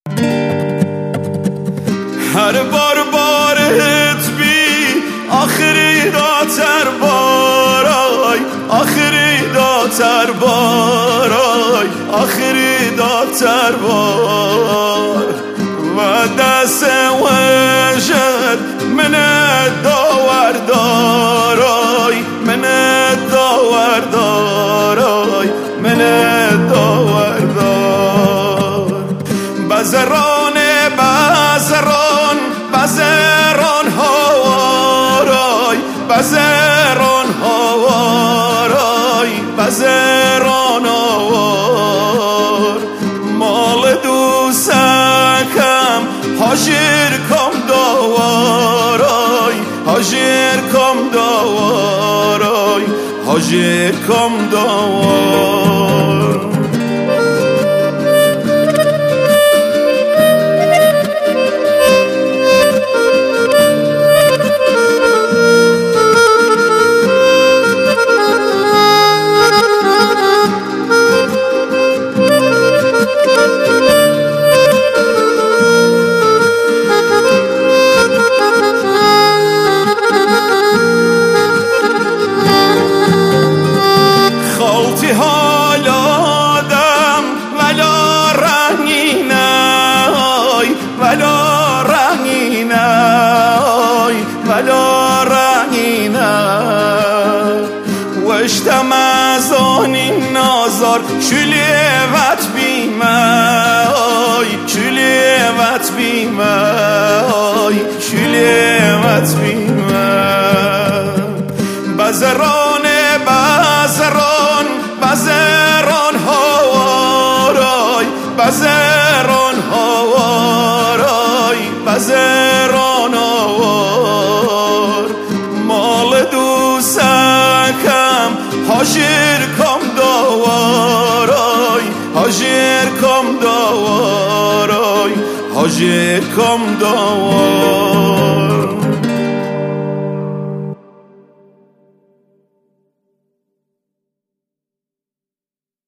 هر بار بارت بی آخری داتر بارای آخری داتر بارای آخری داتر بار و دست وجد من داور دارای من داور دارای من داور دار بزران بزران بزران هوارای بزران هوارای بزران هوار مال دوستکم حاضر کم داوارای حاضر کم داوارای حاضر کم داوار ولا رنگینه وشتم از آنی نازار شلیوت بیمه شلیوت بیمه شلیوت بیمه بزران بزران بزران هوارای بزران هوارای بزران هوار مال دوستکم حاضر کم داوارای حاضر کم داوارای حاضر کم داوار